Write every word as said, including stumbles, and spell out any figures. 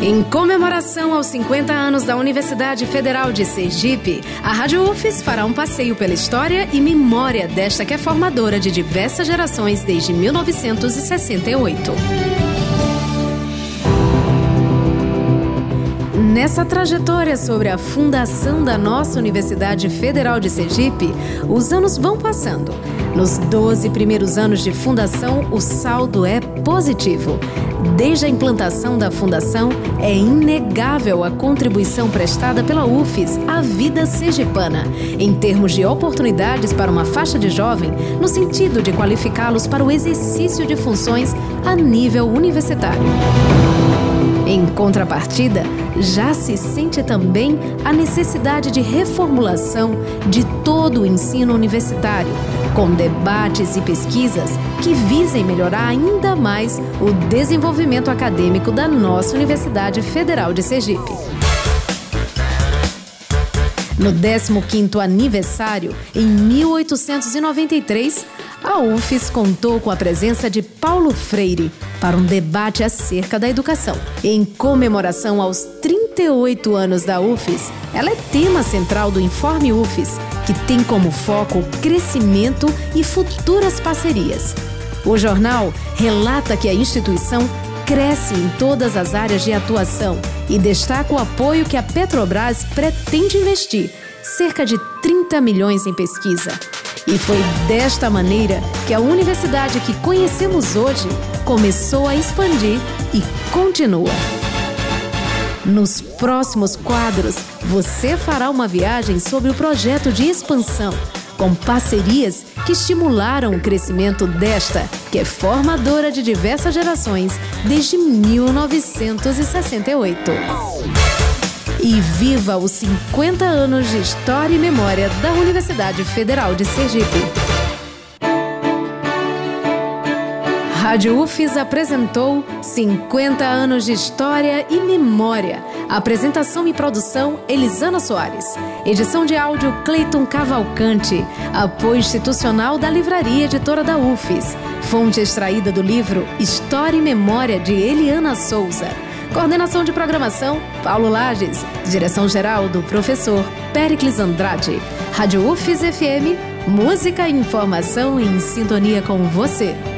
Em comemoração aos cinquenta anos da Universidade Federal de Sergipe, a Rádio U F E S fará um passeio pela história e memória desta que é formadora de diversas gerações desde mil novecentos e sessenta e oito. Nessa trajetória sobre a fundação da nossa Universidade Federal de Sergipe, os anos vão passando. Nos doze primeiros anos de fundação, o saldo é positivo. Desde a implantação da fundação, é inegável a contribuição prestada pela U F E S à vida sergipana, em termos de oportunidades para uma faixa de jovem, no sentido de qualificá-los para o exercício de funções a nível universitário. Em contrapartida, já se sente também a necessidade de reformulação de todo o ensino universitário, com debates e pesquisas que visem melhorar ainda mais o desenvolvimento acadêmico da nossa Universidade Federal de Sergipe. No décimo quinto aniversário, em mil oitocentos e noventa e três, a U F E S contou com a presença de Paulo Freire para um debate acerca da educação. Em comemoração aos trinta e oito anos da U F E S, ela é tema central do Informe U F E S, que tem como foco o crescimento e futuras parcerias. O jornal relata que a instituição cresce em todas as áreas de atuação e destaca o apoio que a Petrobras pretende investir, cerca de trinta milhões em pesquisa. E foi desta maneira que a universidade que conhecemos hoje começou a expandir e continua. Nos próximos quadros, você fará uma viagem sobre o projeto de expansão, com parcerias que estimularam o crescimento desta, que é formadora de diversas gerações desde mil novecentos e sessenta e oito. E viva os cinquenta anos de história e memória da Universidade Federal de Sergipe. Rádio U F E S apresentou cinquenta anos de história e memória. Apresentação e produção, Elisana Soares. Edição de áudio, Cleiton Cavalcante. Apoio institucional da Livraria Editora da U F E S. Fonte extraída do livro História e Memória, de Eliana Souza. Coordenação de programação, Paulo Lages. Direção-geral do professor Péricles Andrade. Rádio U F E S F M, música e informação em sintonia com você.